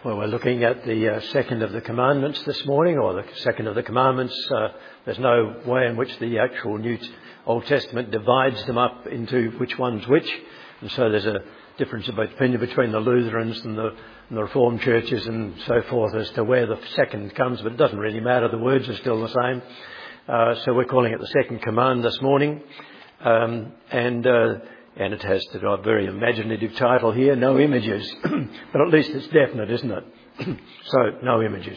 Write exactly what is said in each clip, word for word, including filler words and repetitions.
Well, we're looking at the uh, second of the commandments this morning, or the second of the commandments. Uh, there's no way in which the actual New Old Testament divides them up into which one's which. And so there's a difference of opinion between the Lutherans and the, and the Reformed churches and so forth as to where the second comes, but it doesn't really matter. The words are still the same. Uh, so we're calling it the second command this morning. Um, and... Uh, And it has a very imaginative title here, no images. But at least it's definite, isn't it? So, no images.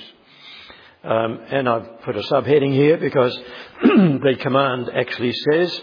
Um, and I've put a subheading here because the command actually says,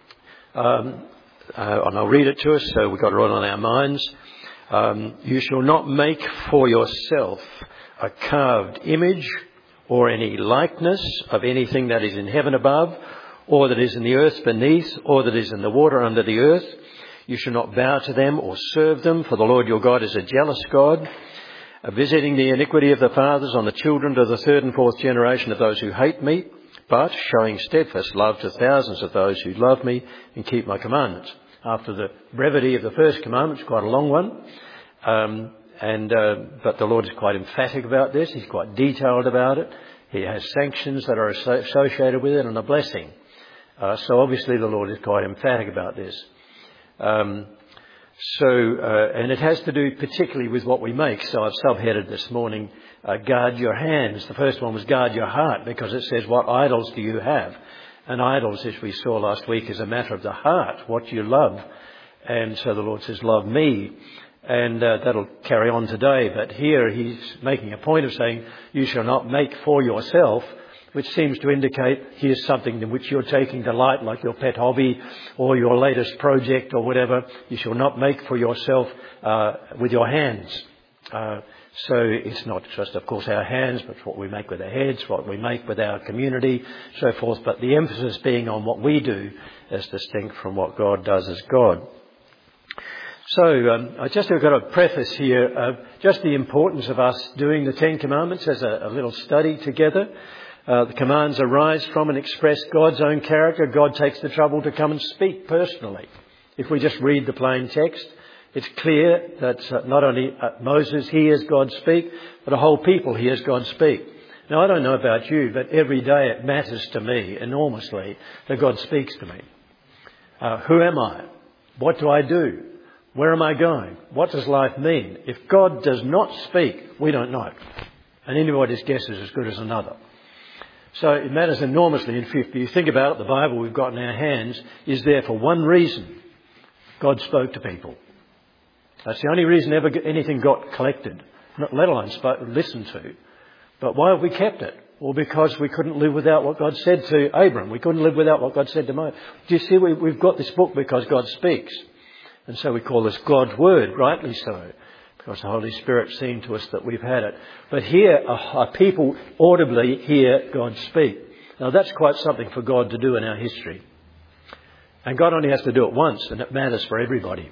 um, uh, and I'll read it to us so we've got it right on our minds. Um, you shall not make for yourself a carved image or any likeness of anything that is in heaven above, or that is in the earth beneath, or that is in the water under the earth. You shall not bow to them or serve them, for the Lord your God is a jealous God, visiting the iniquity of the fathers on the children to the third and fourth generation of those who hate me, but showing steadfast love to thousands of those who love me and keep my commandments. After the brevity of the first commandment, it's quite a long one, um, and uh, but the Lord is quite emphatic about this. He's quite detailed about it. He has sanctions that are associated with it and a blessing. Uh, so obviously the Lord is quite emphatic about this. Um, so, uh, and it has to do particularly with what we make. So I've subheaded this morning, uh, guard your hands. The first one was guard your heart, because it says, what idols do you have? And idols, as we saw last week, is a matter of the heart, what you love. And so the Lord says, love me. And uh, that'll carry on today. But here he's making a point of saying, you shall not make for yourself, which seems to indicate here's something in which you're taking delight, like your pet hobby or your latest project or whatever. You shall not make for yourself uh, with your hands. Uh, so it's not just, of course, our hands, but what we make with our heads, what we make with our community, so forth. But the emphasis being on what we do as distinct from what God does as God. So um, I just have got a preface here of just the importance of us doing the Ten Commandments as a, a little study together. Uh, the commands arise from and express God's own character. God takes the trouble to come and speak personally. If we just read the plain text, it's clear that uh, not only uh, Moses hears God speak, but a whole people hears God speak. Now, I don't know about you, but every day it matters to me enormously that God speaks to me. Uh, who am I? What do I do? Where am I going? What does life mean? If God does not speak, we don't know. And anybody's guess is as good as another. So it matters enormously. And if you think about it, the Bible we've got in our hands is there for one reason. God spoke to people. That's the only reason ever anything got collected, let alone spoke, listened to. But why have we kept it? Well, because we couldn't live without what God said to Abram. We couldn't live without what God said to Moses. Do you see, we, we've got this book because God speaks. And so we call this God's Word, rightly so, because the Holy Spirit seen to us that we've had it. But here, our people audibly hear God speak. Now, that's quite something for God to do in our history. And God only has to do it once, and it matters for everybody.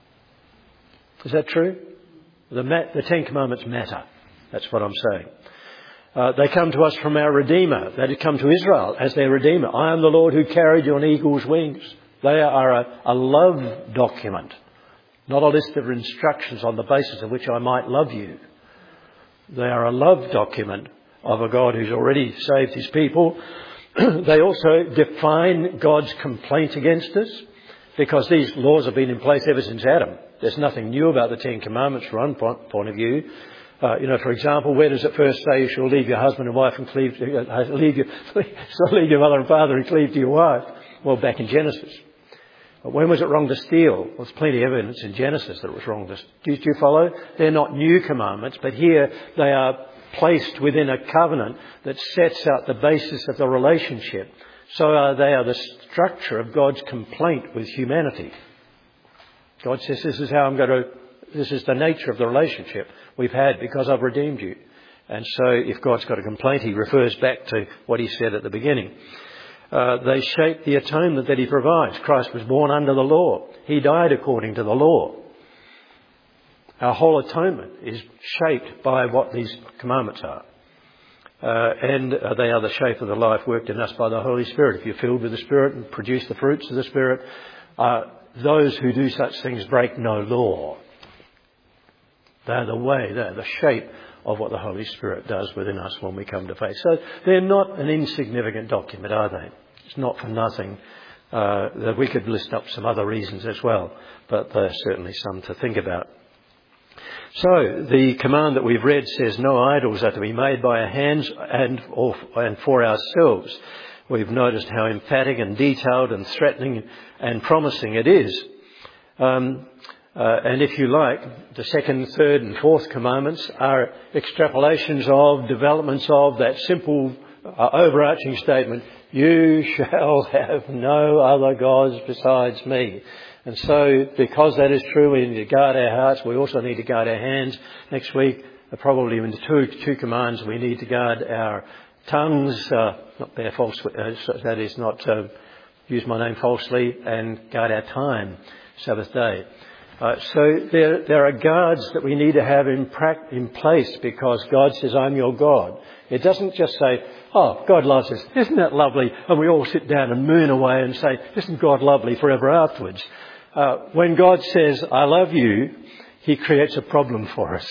Is that true? The, ma- the Ten Commandments matter. That's what I'm saying. Uh, they come to us from our Redeemer. They come to Israel as their Redeemer. I am the Lord who carried you on eagle's wings. They are a, a love document, not a list of instructions on the basis of which I might love you. They are a love document of a God who's already saved his people. They also define God's complaint against us, because these laws have been in place ever since Adam. There's nothing new about the Ten Commandments from one point of view. Uh, you know, for example, where does it first say you shall leave your husband and wife and cleave to, uh, leave your, so leave your mother and father and cleave to your wife? Well, back in Genesis. But when was it wrong to steal? Well, there's plenty of evidence in Genesis that it was wrong to steal. Do you follow? They're not new commandments, but here they are placed within a covenant that sets out the basis of the relationship. So uh, they are the structure of God's complaint with humanity. God says, this is how I'm going to, this is the nature of the relationship we've had because I've redeemed you. And so if God's got a complaint, he refers back to what he said at the beginning. Uh, they shape the atonement that he provides. Christ was born under the law. He died according to the law. Our whole atonement is shaped by what these commandments are. Uh, and uh, they are the shape of the life worked in us by the Holy Spirit. If you're filled with the Spirit and produce the fruits of the Spirit, uh, those who do such things break no law. They're the way, they're the shape of what the Holy Spirit does within us when we come to faith. So they're not an insignificant document, are they? It's not for nothing. Uh, that we could list up some other reasons as well, but there's certainly some to think about. So the command that we've read says no idols are to be made by our hands and, or, and for ourselves. We've noticed how emphatic and detailed and threatening and promising it is. Um, uh, and if you like, the second, third and fourth commandments are extrapolations of, developments of that simple uh, overarching statement, you shall have no other gods besides me. And so, because that is true, we need to guard our hearts. We also need to guard our hands. Next week, uh, probably in the two, two commands, we need to guard our tongues, uh, not bear false, uh, that is not uh, use my name falsely, and guard our time, Sabbath day. Uh, so there, there are guards that we need to have in, pra- in place because God says, I'm your God. It doesn't just say, oh, God loves us. Isn't that lovely? And we all sit down and moon away and say, isn't God lovely forever afterwards? Uh, when God says, I love you, he creates a problem for us.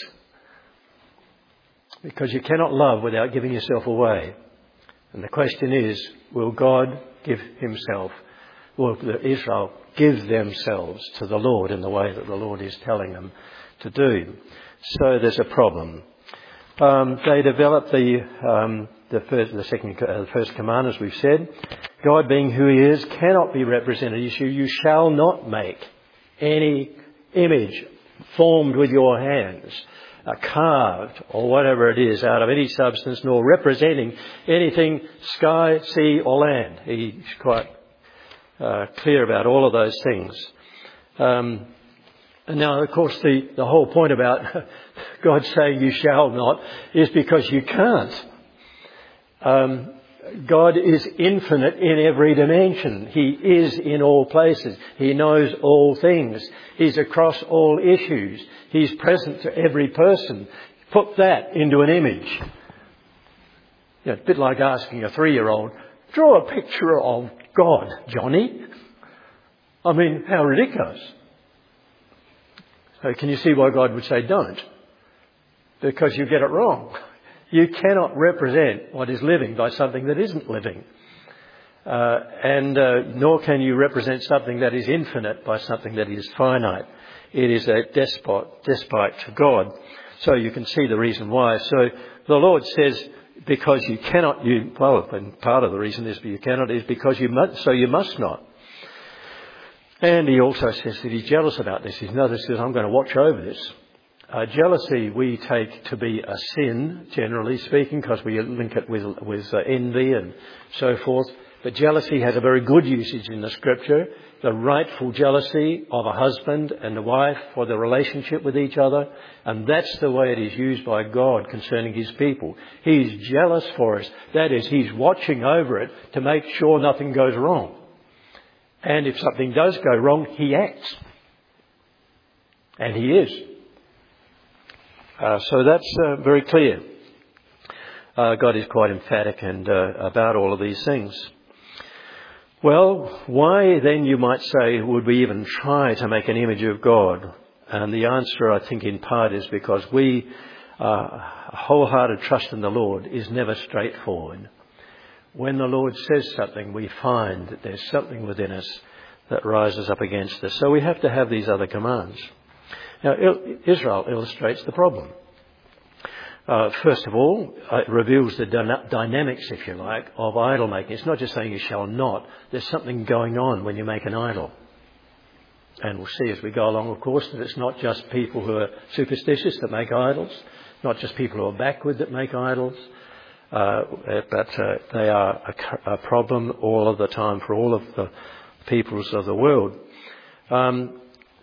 Because you cannot love without giving yourself away. And the question is, will God give himself, will Israel give themselves to the Lord in the way that the Lord is telling them to do? So there's a problem. Um, they developed the um, the first, the second, uh, the first command, as we've said. God, being who He is, cannot be represented as you. You shall not make any image formed with your hands, uh, carved or whatever it is, out of any substance, nor representing anything sky, sea, or land. He's quite uh, clear about all of those things. Um, And now, of course, the, the whole point about God saying you shall not is because you can't. Um, God is infinite in every dimension. He is in all places. He knows all things. He's across all issues. He's present to every person. Put that into an image. You know, it's a bit like asking a three-year-old, draw a picture of God, Johnny. I mean, how ridiculous. So can you see why God would say don't? Because you get it wrong. You cannot represent what is living by something that isn't living. Uh, and uh, nor can you represent something that is infinite by something that is finite. It is a despot, despite to God. So you can see the reason why. So the Lord says, because you cannot, you, well, and part of the reason is you cannot is because you must, so you must not. And he also says that he's jealous about this. He notices, says, I'm going to watch over this. Uh, jealousy we take to be a sin, generally speaking, because we link it with, with uh, envy and so forth. But jealousy has a very good usage in the Scripture. The rightful jealousy of a husband and a wife for the relationship with each other. And that's the way it is used by God concerning his people. He's jealous for us. That is, he's watching over it to make sure nothing goes wrong. And if something does go wrong, he acts. And he is. Uh, so that's uh, very clear. Uh, God is quite emphatic and uh, about all of these things. Well, why then, you might say, would we even try to make an image of God? And the answer, I think, in part is because we, uh, wholehearted trust in the Lord is never straightforward. When the Lord says something, we find that there's something within us that rises up against us. So we have to have these other commands. Now, Israel illustrates the problem. Uh, first of all, it reveals the dyna- dynamics, if you like, of idol making. It's not just saying you shall not. There's something going on when you make an idol. And we'll see as we go along, of course, that it's not just people who are superstitious that make idols, not just people who are backward that make idols, uh, but uh, they are a, a problem all of the time for all of the peoples of the world. Um,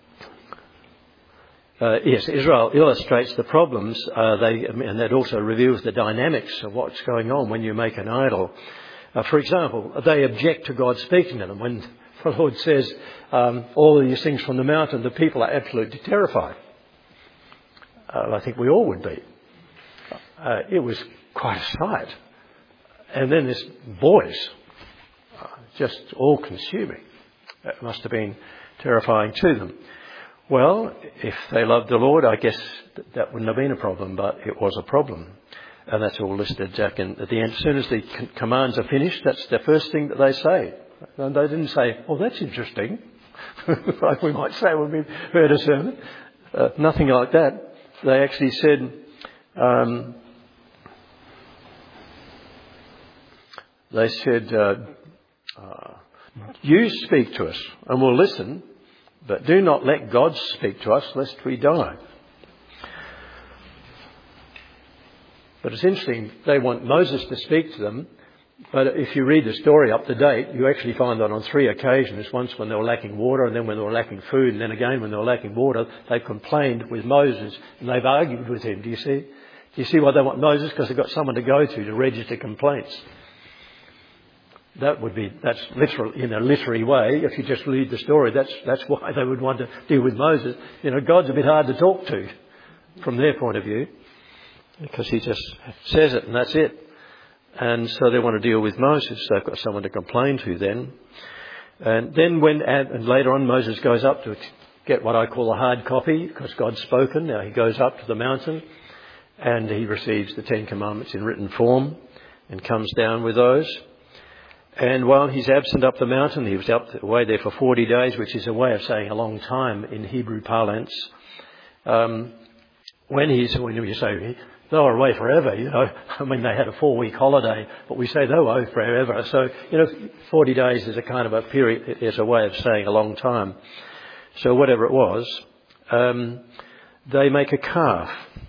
Uh, yes, Israel illustrates the problems, uh, they, and that also reveals the dynamics of what's going on when you make an idol. Uh, for example, they object to God speaking to them. When the Lord says um, all of these things from the mountain, the people are absolutely terrified. Uh, I think we all would be. Uh, it was quite a sight. And then this voice, uh, just all-consuming. That must have been terrifying to them. Well, if they loved the Lord, I guess that wouldn't have been a problem, but it was a problem. And that's all listed, Jack, in, at the end. As soon as the c- commands are finished, that's the first thing that they say. And they didn't say, oh, that's interesting, like we might say when we've heard a sermon. Uh, nothing like that. They actually said, um, they said, uh, uh, you speak to us and we'll listen, but do not let God speak to us lest we die. But it's interesting, they want Moses to speak to them, but if you read the story up to date, you actually find that on three occasions, once when they were lacking water, and then when they were lacking food, and then again when they were lacking water, they complained with Moses, and they've argued with him. Do you see? Do you see why they want Moses? Because they've got someone to go to to register complaints. That would be, that's literal, in a literary way, if you just read the story, that's, that's why they would want to deal with Moses. You know, God's a bit hard to talk to, from their point of view, because he just says it and that's it. And so they want to deal with Moses. They've got someone to complain to then. And then when, and later on, Moses goes up to get what I call a hard copy, because God's spoken. Now he goes up to the mountain and he receives the Ten Commandments in written form and comes down with those. And while he's absent up the mountain, he was up away there for forty days, which is a way of saying a long time in Hebrew parlance. Um, when he's, when you say, they were away forever, you know. I mean, they had a four-week holiday, but we say they were away forever. So, you know, forty days is a kind of a period, is a way of saying a long time. So whatever it was, um, they make a calf,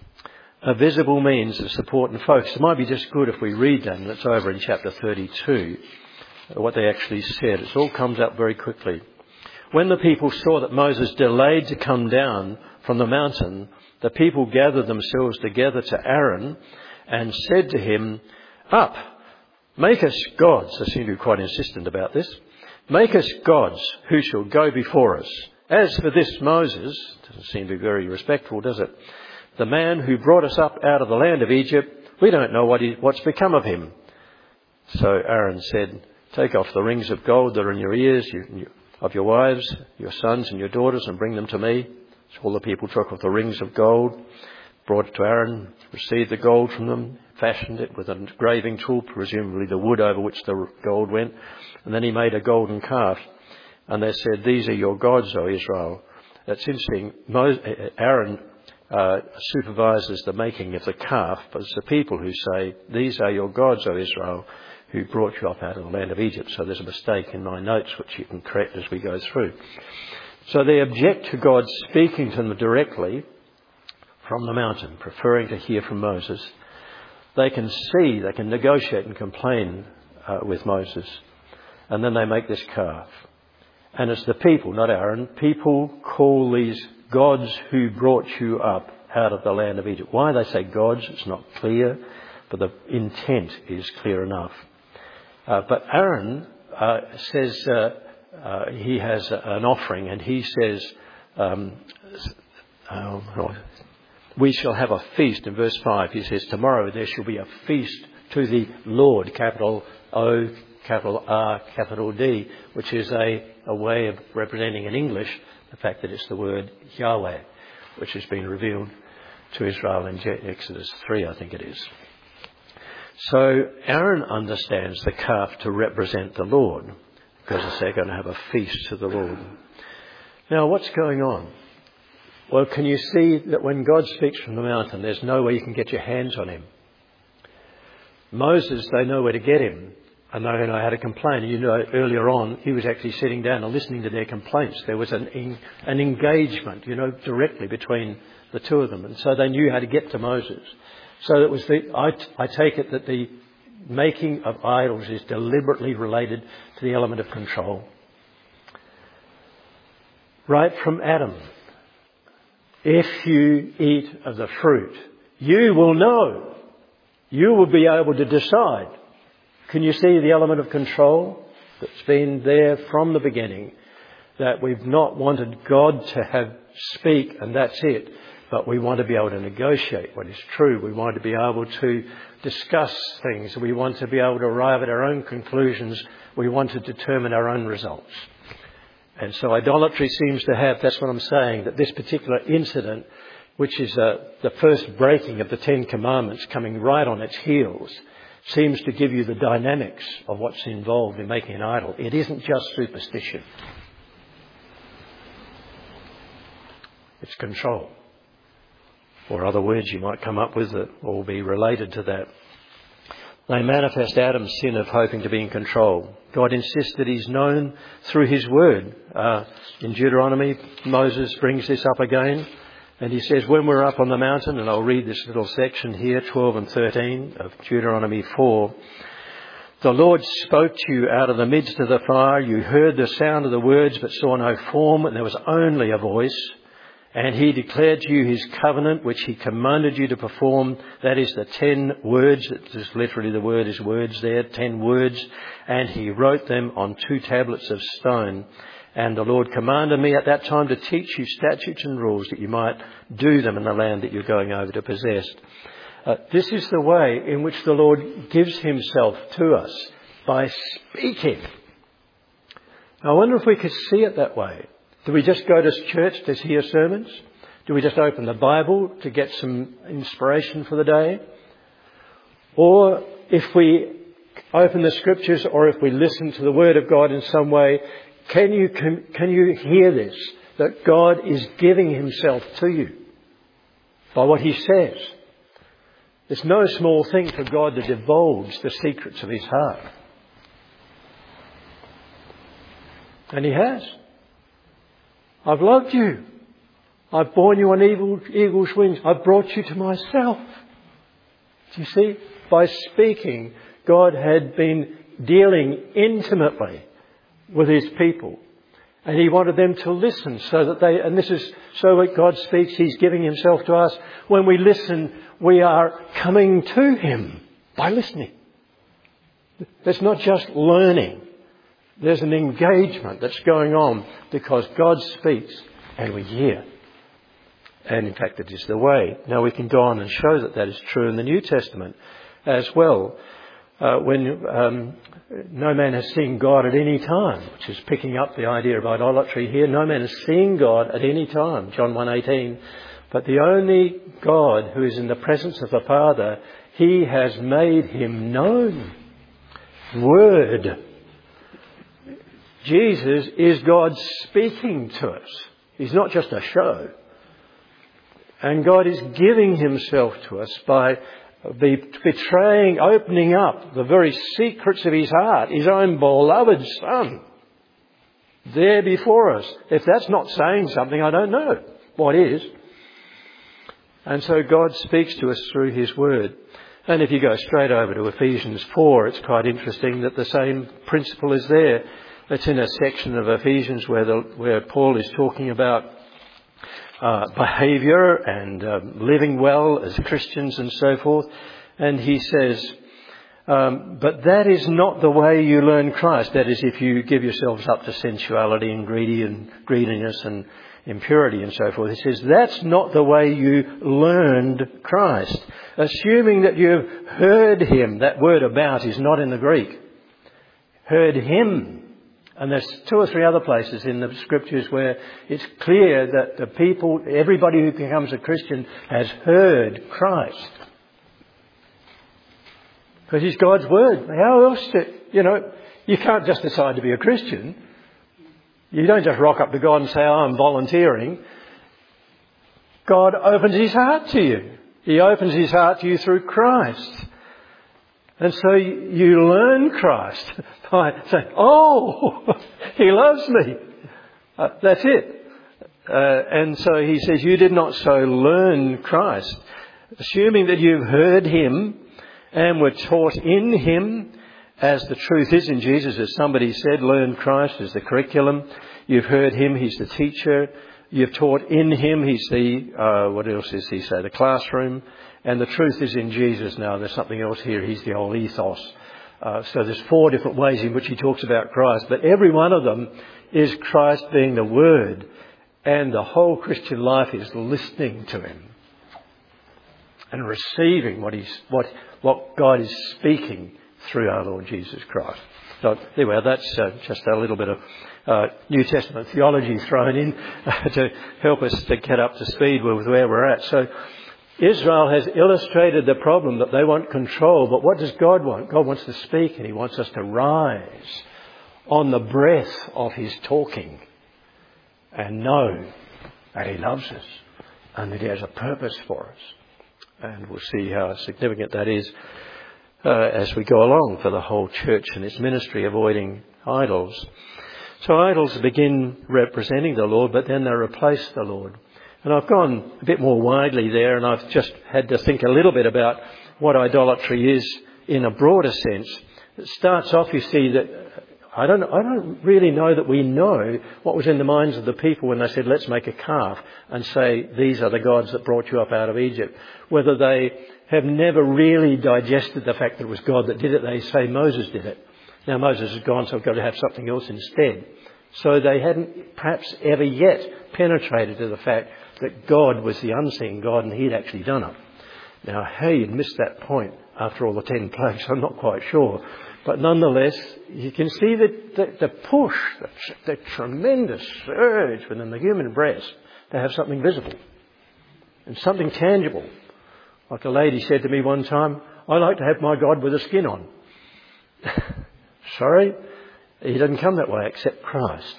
a visible means of support and focus. It might be just good if we read that, and it's over in chapter thirty-two, what they actually said. It all comes up very quickly. When the people saw that Moses delayed to come down from the mountain, the people gathered themselves together to Aaron and said to him, "Up, make us gods." They seem to be quite insistent about this. "Make us gods who shall go before us. As for this Moses," doesn't seem to be very respectful, does it? "The man who brought us up out of the land of Egypt, we don't know what he, what's become of him." So Aaron said, "Take off the rings of gold that are in your ears you, of your wives, your sons and your daughters, and bring them to me." So all the people took off the rings of gold, brought it to Aaron, received the gold from them, fashioned it with a graving tool, presumably the wood over which the gold went, and then he made a golden calf. And they said, "These are your gods, O Israel." That's interesting. Aaron uh, supervises the making of the calf, but it's the people who say, "These are your gods, O Israel, who brought you up out of the land of Egypt." So there's a mistake in my notes, which you can correct as we go through. So they object to God speaking to them directly from the mountain, preferring to hear from Moses. They can see, they can negotiate and complain uh, with Moses. And then they make this calf. And it's the people, not Aaron, people call these gods who brought you up out of the land of Egypt. Why they say gods, it's not clear, but the intent is clear enough. Uh, but Aaron uh, says uh, uh, he has an offering, and he says, um, oh, "We shall have a feast." In verse five, he says, "Tomorrow there shall be a feast to the Lord," capital O, capital R, capital D, which is a, a way of representing in English the fact that it's the word Yahweh, which has been revealed to Israel in Exodus three, I think it is. So Aaron understands the calf to represent the Lord, because they're going to have a feast to the Lord. Now, what's going on? Well, can you see that when God speaks from the mountain, there's no way you can get your hands on him? Moses, they know where to get him, and they know how to complain. You know, earlier on, he was actually sitting down and listening to their complaints. There was an en- an engagement, you know, directly between the two of them, and so they knew how to get to Moses. So it was the, I, I take it that the making of idols is deliberately related to the element of control. Right from Adam, if you eat of the fruit, you will know. You will be able to decide. Can you see the element of control that's been there from the beginning? That we've not wanted God to have speak and that's it. But we want to be able to negotiate what is true. We want to be able to discuss things. We want to be able to arrive at our own conclusions. We want to determine our own results. And so idolatry seems to have, that's what I'm saying, that this particular incident, which is uh, the first breaking of the Ten Commandments coming right on its heels, seems to give you the dynamics of what's involved in making an idol. It isn't just superstition. It's control. Or other words you might come up with that will be related to that. They manifest Adam's sin of hoping to be in control. God insists that he's known through his word. Uh, in Deuteronomy, Moses brings this up again. And he says, when we're up on the mountain, and I'll read this little section here, twelve and thirteen of Deuteronomy four. The Lord spoke to you out of the midst of the fire. You heard the sound of the words, but saw no form, and there was only a voice. And he declared to you his covenant, which he commanded you to perform. That is the ten words. It's literally the word is words there, ten words. And he wrote them on two tablets of stone. And the Lord commanded me at that time to teach you statutes and rules that you might do them in the land that you're going over to possess. Uh, this is the way in which the Lord gives himself to us, by speaking. I wonder if we could see it that way. Do we just go to church to hear sermons? Do we just open the Bible to get some inspiration for the day? Or if we open the scriptures, or if we listen to the word of God in some way, can you, can, can you hear this? That God is giving himself to you by what he says. It's no small thing for God to divulge the secrets of his heart. And he has. I've loved you. I've borne you on eagle, eagle's wings. I've brought you to myself. Do you see? By speaking, God had been dealing intimately with his people. And he wanted them to listen so that they, and this is so when God speaks, he's giving himself to us. When we listen, we are coming to him by listening. It's not just learning. There's an engagement that's going on because God speaks and we hear. And in fact, it is the way. Now we can go on and show that that is true in the New Testament as well. Uh, when um, no man has seen God at any time, which is picking up the idea of idolatry here. No man has seen God at any time, John one eighteen. But the only God who is in the presence of the Father, he has made him known. Word. Jesus is God speaking to us. He's not just a show. And God is giving himself to us by Be betraying, opening up the very secrets of his heart, his own beloved Son, there before us. If that's not saying something, I don't know what is. And so God speaks to us through his word. And if you go straight over to Ephesians four, it's quite interesting that the same principle is there. It's in a section of Ephesians where, the, where Paul is talking about Uh, behaviour and uh, living well as Christians and so forth. And he says, um, but that is not the way you learn Christ. That is, if you give yourselves up to sensuality and greedy and greediness and impurity and so forth. He says, that's not the way you learned Christ. Assuming that you've heard him. That word about is not in the Greek. Heard him. And there's two or three other places in the scriptures where it's clear that the people, everybody who becomes a Christian has heard Christ. Because he's God's word. How else to, you know, you can't just decide to be a Christian. You don't just rock up to God and say, oh, I'm volunteering. God opens his heart to you. He opens his heart to you through Christ. And so you learn Christ by saying, oh, he loves me. Uh, that's it. Uh, and so he says, you did not so learn Christ. Assuming that you've heard him and were taught in him, as the truth is in Jesus, as somebody said, learn Christ as the curriculum. You've heard him, he's the teacher. You've taught in him, he's the, uh, what else does he say, the classroom. And the truth is in Jesus now. There's something else here. He's the whole ethos. Uh, so there's four different ways in which he talks about Christ. But every one of them is Christ being the Word. And the whole Christian life is listening to him. And receiving what he's, what, what God is speaking through our Lord Jesus Christ. So anyway, that's uh, just a little bit of uh, New Testament theology thrown in uh, to help us to get up to speed with where we're at. So Israel has illustrated the problem that they want control, but what does God want? God wants to speak, and he wants us to rise on the breath of his talking and know that he loves us and that he has a purpose for us. And we'll see how significant that is uh, as we go along for the whole church and its ministry, avoiding idols. So idols begin representing the Lord, but then they replace the Lord. And I've gone a bit more widely there, and I've just had to think a little bit about what idolatry is in a broader sense. It starts off, you see, that I don't, I don't really know that we know what was in the minds of the people when they said, let's make a calf and say, these are the gods that brought you up out of Egypt. Whether they have never really digested the fact that it was God that did it. They say Moses did it. Now Moses is gone, so we've got to have something else instead. So they hadn't perhaps ever yet penetrated to the fact that God was the unseen God and he'd actually done it. Now, how you'd missed that point after all the ten plagues, I'm not quite sure. But nonetheless, you can see that the, the push, the, the tremendous surge within the human breast to have something visible and something tangible. Like a lady said to me one time, I like to have my God with a skin on. Sorry, he doesn't come that way except Christ.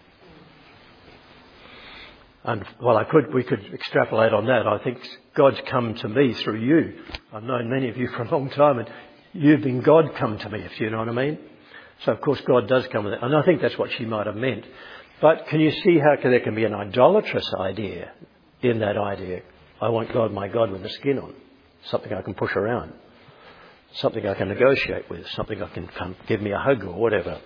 And well, I could, we could extrapolate on that. I think God's come to me through you. I've known many of you for a long time, and you've been God come to me, if you know what I mean. So of course God does come with it. And I think that's what she might have meant. But can you see how there can be an idolatrous idea in that idea? I want God, my God, with the skin on. Something I can push around. Something I can negotiate with. Something I can come give me a hug or whatever.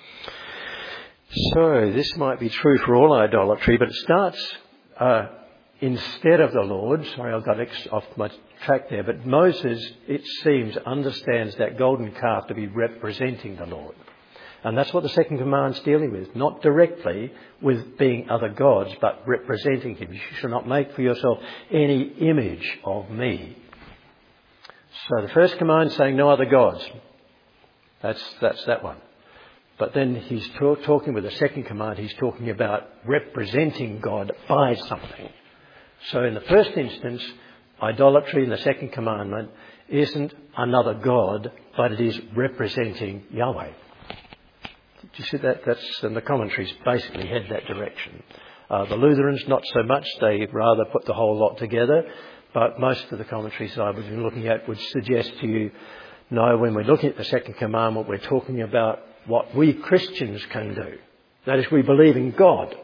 So this might be true for all idolatry, but it starts uh, instead of the Lord. Sorry, I got ex- off my track there. But Moses, it seems, understands that golden calf to be representing the Lord. And that's what the second command's dealing with. Not directly with being other gods, but representing him. You shall not make for yourself any image of me. So the first command saying no other gods. That's, that's that one. But then he's talk, talking with the second command, he's talking about representing God by something. So in the first instance, idolatry in the second commandment isn't another God, but it is representing Yahweh. Did you see that? That's, and the commentaries basically head that direction. Uh, the Lutherans, not so much. They rather put the whole lot together. But most of the commentaries I've been looking at would suggest to you, no, when we're looking at the second commandment, we're talking about what we Christians can do. That is, we believe in God.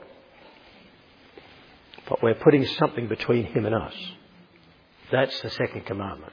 But we're putting something between him and us. That's the second commandment.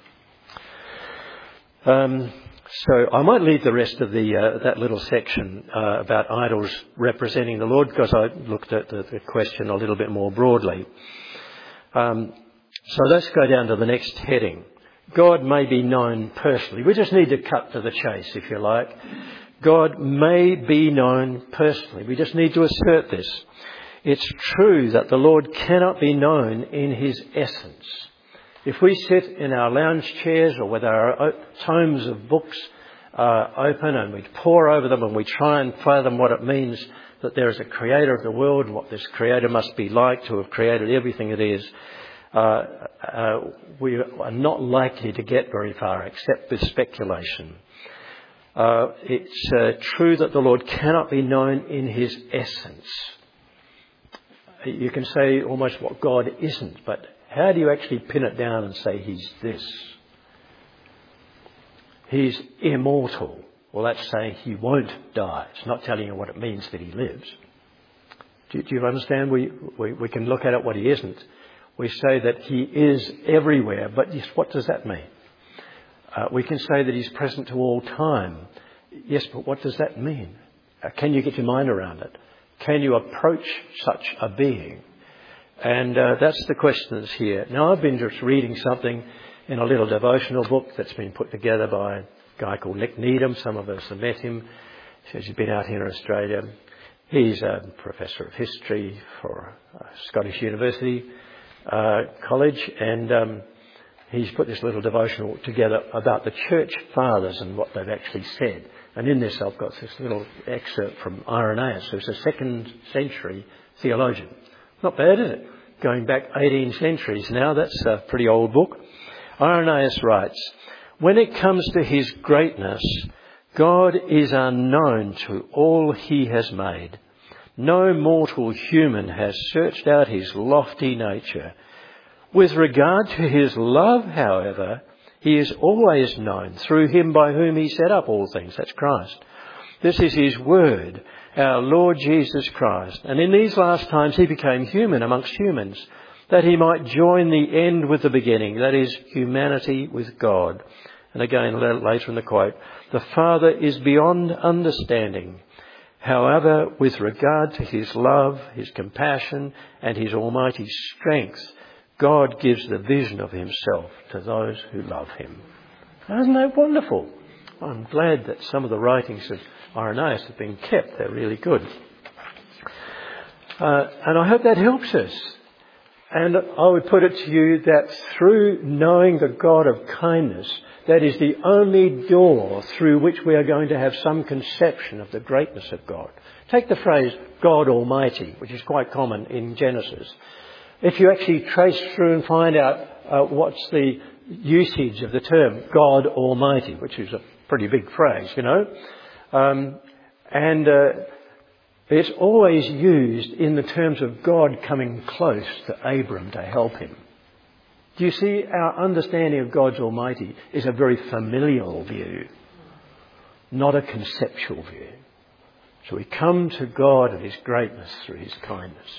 Um, so I might leave the rest of the uh, that little section uh, about idols representing the Lord, because I looked at the, the question a little bit more broadly. Um, so let's go down to the next heading. God may be known personally. We just need to cut to the chase, if you like. God may be known personally. We just need to assert this. It's true that the Lord cannot be known in his essence. If we sit in our lounge chairs or with our tomes of books uh, open and we pore over them and we try and fathom what it means that there is a creator of the world and what this creator must be like to have created everything it is, uh, uh, we are not likely to get very far except with speculation. Uh, it's uh, true that the Lord cannot be known in his essence. You can say almost what God isn't, but how do you actually pin it down and say he's this? He's immortal. Well, that's saying he won't die. It's not telling you what it means that he lives. Do, do you understand? We, we, we can look at it what he isn't. We say that he is everywhere, but yes, what does that mean? Uh, we can say that he's present to all time. Yes, but what does that mean? Uh, can you get your mind around it? Can you approach such a being? And uh, that's the question that's here. Now, I've been just reading something in a little devotional book that's been put together by a guy called Nick Needham. Some of us have met him. He says he's been out here in Australia. He's a professor of history for uh, Scottish University uh, College. And um, he's put this little devotional together about the church fathers and what they've actually said. And in this I've got this little excerpt from Irenaeus, who's a second century theologian. Not bad, is it? Going back eighteen centuries now, that's a pretty old book. Irenaeus writes, "When it comes to his greatness, God is unknown to all he has made. No mortal human has searched out his lofty nature. With regard to his love, however, he is always known through him by whom he set up all things." That's Christ. "This is his word, our Lord Jesus Christ. And in these last times he became human amongst humans, that he might join the end with the beginning, that is, humanity with God." And again, later in the quote, "The Father is beyond understanding. However, with regard to his love, his compassion, and his almighty strength, God gives the vision of himself to those who love him." Isn't that wonderful? I'm glad that some of the writings of Irenaeus have been kept. They're really good. Uh, and I hope that helps us. And I would put it to you that through knowing the God of kindness, that is the only door through which we are going to have some conception of the greatness of God. Take the phrase God Almighty, which is quite common in Genesis. If you actually trace through and find out uh, what's the usage of the term God Almighty, which is a pretty big phrase, you know, um, and uh, it's always used in the terms of God coming close to Abram to help him. Do you see, our understanding of God's Almighty is a very familial view, not a conceptual view. So we come to God and his greatness through his kindness.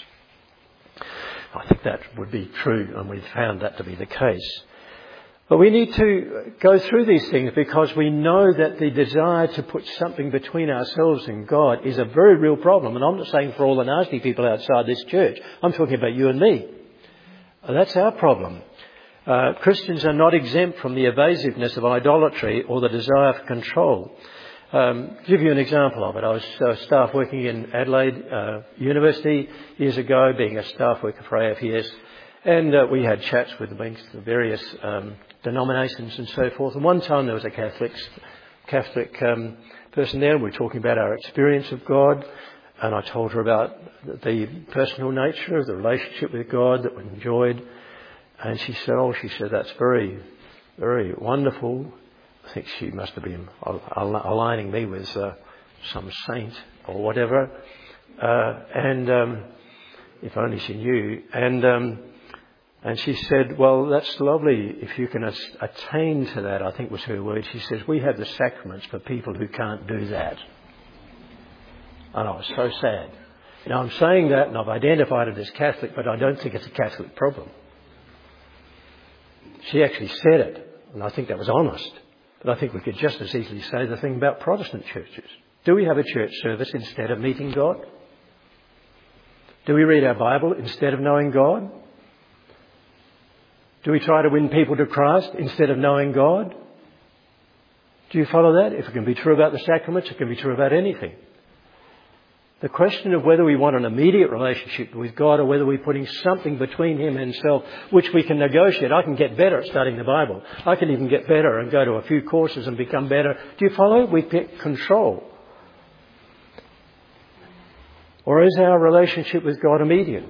I think that would be true, and we've found that to be the case. But we need to go through these things because we know that the desire to put something between ourselves and God is a very real problem. And I'm not saying for all the nasty people outside this church. I'm talking about you and me. That's our problem. Uh, Christians are not exempt from the evasiveness of idolatry or the desire for control. Um, give you an example of it. I was uh, staff working in Adelaide uh, University years ago, being a staff worker for A F E S, and uh, we had chats with the various um, denominations and so forth. And one time there was a Catholic Catholic um, person there. We were talking about our experience of God, and I told her about the personal nature of the relationship with God that we enjoyed. And she said, "Oh, she said that's very, very wonderful." I think she must have been aligning me with uh, some saint or whatever. Uh, and um, if only she knew. And um, and she said, "Well, that's lovely if you can attain to that," I think was her word. She says, "We have the sacraments for people who can't do that." And I was so sad. Now, I'm saying that and I've identified it as Catholic, but I don't think it's a Catholic problem. She actually said it, and I think that was honest. But I think we could just as easily say the thing about Protestant churches. Do we have a church service instead of meeting God? Do we read our Bible instead of knowing God? Do we try to win people to Christ instead of knowing God? Do you follow that? If it can be true about the sacraments, it can be true about anything. The question of whether we want an immediate relationship with God or whether we're putting something between him and himself, which we can negotiate. I can get better at studying the Bible. I can even get better and go to a few courses and become better. Do you follow? We pick control. Or is our relationship with God immediate?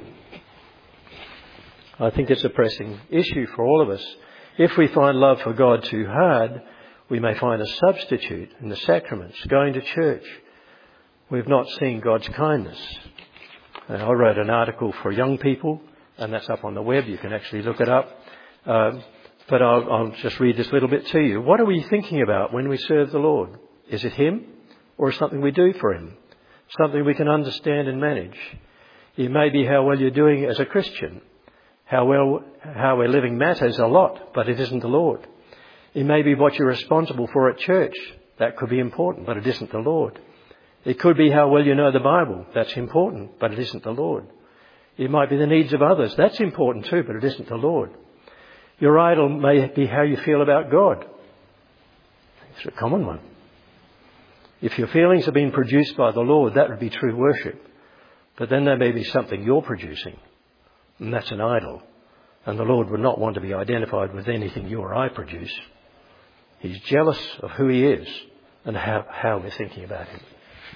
I think it's a pressing issue for all of us. If we find love for God too hard, we may find a substitute in the sacraments, going to church. We've not seen God's kindness. And I wrote an article for young people, and that's up on the web. You can actually look it up. Um, but I'll, I'll just read this little bit to you. What are we thinking about when we serve the Lord? Is it him or something we do for him? Something we can understand and manage? It may be how well you're doing as a Christian. How well, how we're living matters a lot, but it isn't the Lord. It may be what you're responsible for at church. That could be important, but it isn't the Lord. It could be how well you know the Bible. That's important, but it isn't the Lord. It might be the needs of others. That's important too, but it isn't the Lord. Your idol may be how you feel about God. It's a common one. If your feelings have been produced by the Lord, that would be true worship. But then there may be something you're producing, and that's an idol. And the Lord would not want to be identified with anything you or I produce. He's jealous of who he is and how, how we're thinking about him.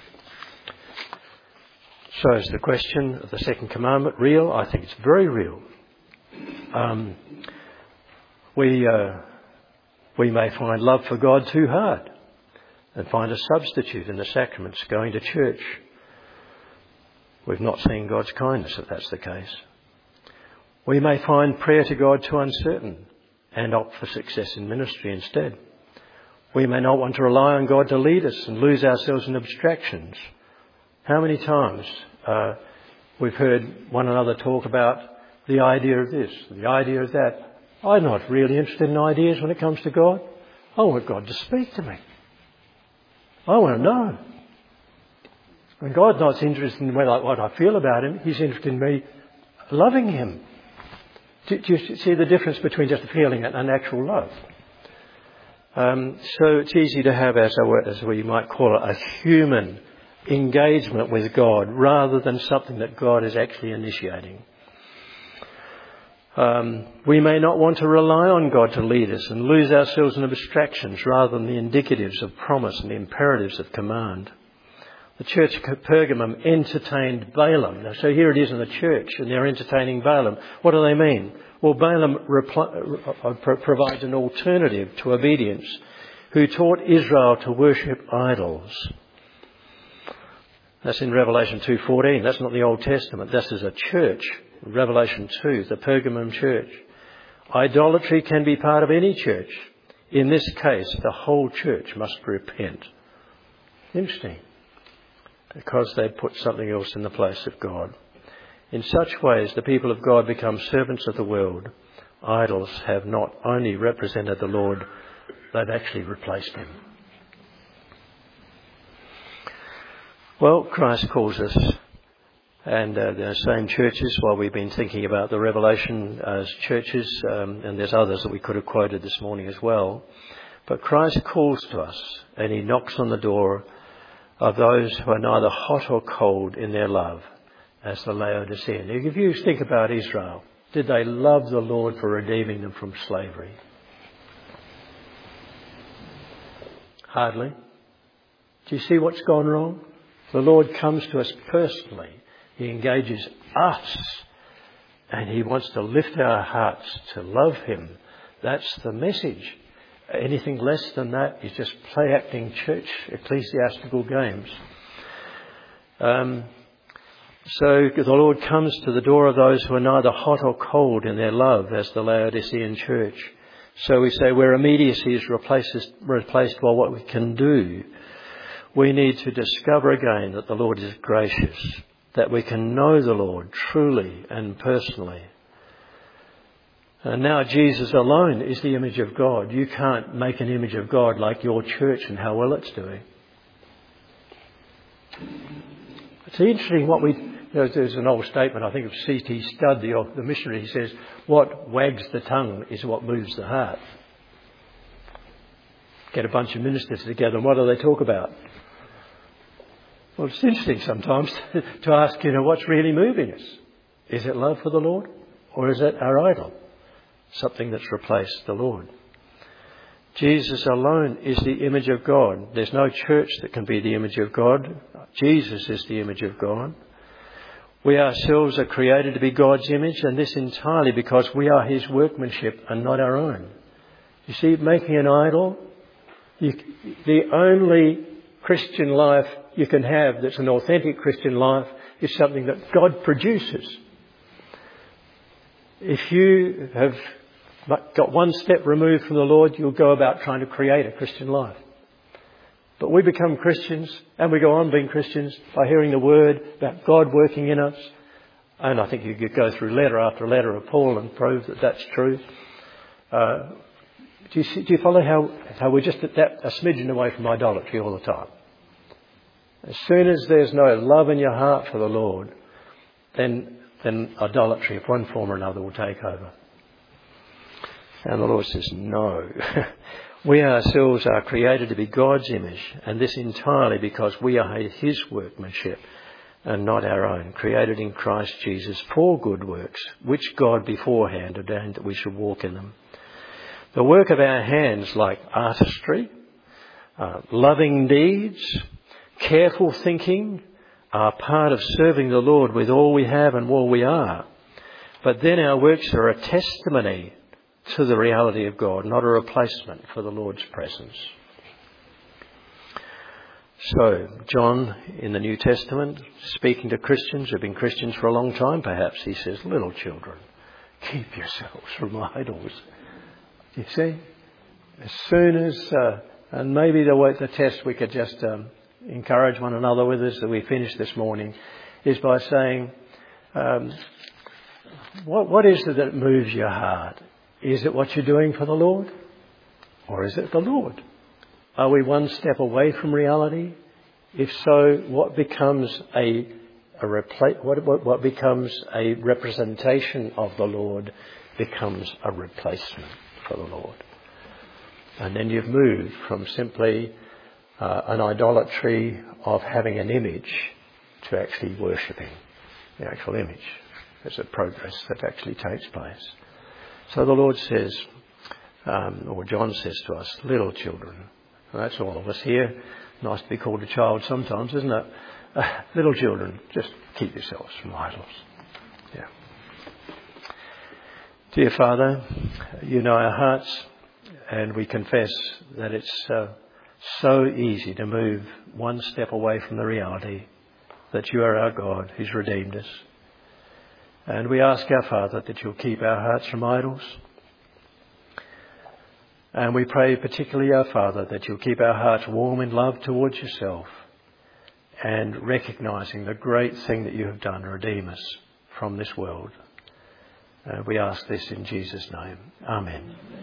So is the question of the second commandment real? I think it's very real. Um, we, uh, we may find love for God too hard and find a substitute in the sacraments, going to church. We've not seen God's kindness if that's the case. We may find prayer to God too uncertain and opt for success in ministry instead. We may not want to rely on God to lead us and lose ourselves in abstractions. How many times uh, we've heard one another talk about the idea of this, the idea of that. I'm not really interested in ideas when it comes to God. I want God to speak to me. I want to know. When God's not interested in what I feel about him, he's interested in me loving him. Do, do you see the difference between just a feeling and an actual love? Um, so it's easy to have, as, a, as we might call it, a human engagement with God rather than something that God is actually initiating. Um, we may not want to rely on God to lead us and lose ourselves in abstractions rather than the indicatives of promise and the imperatives of command. The church of Pergamum entertained Balaam. Now, so here it is in the church and they're entertaining Balaam. What do they mean? Well, Balaam repl- pro- provides an alternative to obedience, who taught Israel to worship idols. That's in Revelation two fourteen. That's not the Old Testament. This is a church. Revelation two, the Pergamum church. Idolatry can be part of any church. In this case, the whole church must repent. Interesting. Because they put something else in the place of God. In such ways, the people of God become servants of the world. Idols have not only represented the Lord, they've actually replaced him. Well, Christ calls us, and uh, the same churches, while we've been thinking about the Revelation as churches, um, and there's others that we could have quoted this morning as well, but Christ calls to us, and he knocks on the door of those who are neither hot or cold in their love, as the Laodicean. If you think about Israel, did they love the Lord for redeeming them from slavery? Hardly. Do you see what's gone wrong? The Lord comes to us personally. He engages us and he wants to lift our hearts to love him. That's the message. Anything less than that is just play-acting church ecclesiastical games. Um, so the Lord comes to the door of those who are neither hot or cold in their love, as the Laodicean church. So we say where immediacy is replaced, replaced by what we can do, we need to discover again that the Lord is gracious, that we can know the Lord truly and personally. And now Jesus alone is the image of God. You can't make an image of God like your church and how well it's doing. It's interesting what we... You know, there's an old statement, I think of C T Studd, the, the missionary. He says, what wags the tongue is what moves the heart. Get a bunch of ministers together and what do they talk about? Well, it's interesting sometimes to ask, you know, what's really moving us? Is it love for the Lord or is it our idol? Something that's replaced the Lord. Jesus alone is the image of God. There's no church that can be the image of God. Jesus is the image of God. We ourselves are created to be God's image, and this entirely because we are his workmanship and not our own. You see, making an idol, you, the only Christian life you can have that's an authentic Christian life is something that God produces. If you have got one step removed from the Lord, you'll go about trying to create a Christian life. But we become Christians, and we go on being Christians by hearing the word about God working in us. And I think you could go through letter after letter of Paul and prove that that's true. Uh, do, you see, do you follow how, how we're just at that, a smidgen away from idolatry all the time? As soon as there's no love in your heart for the Lord, then, then idolatry of one form or another will take over. And the Lord says, no. We ourselves are created to be God's image, and this entirely because we are his workmanship and not our own, created in Christ Jesus for good works, which God beforehand ordained that we should walk in them. The work of our hands, like artistry, uh, loving deeds, careful thinking, are part of serving the Lord with all we have and all we are. But then our works are a testimony to the reality of God, not a replacement for the Lord's presence. So, John, in the New Testament, speaking to Christians who have been Christians for a long time perhaps, he says, little children, keep yourselves from idols. You see? As soon as, uh, and maybe the, way, the test we could just um, encourage one another with as we finish this morning is by saying, um, what, what is it that moves your heart? Is it what you're doing for the Lord? Or is it the Lord? Are we one step away from reality? If so, what becomes a, a repla- what, what, what becomes a representation of the Lord becomes a replacement for the Lord. And then you've moved from simply uh, an idolatry of having an image to actually worshipping the actual image. There's a progress that actually takes place. So the Lord says, um, or John says to us, little children. And that's all of us here. Nice to be called a child sometimes, isn't it? Uh, little children, just keep yourselves from idols. Yeah. Dear Father, you know our hearts, and we confess that it's uh, so easy to move one step away from the reality that you are our God who's redeemed us. And we ask our Father that you'll keep our hearts from idols. And we pray particularly, our Father, that you'll keep our hearts warm in love towards yourself and recognising the great thing that you have done to redeem us from this world. Uh, we ask this in Jesus' name. Amen.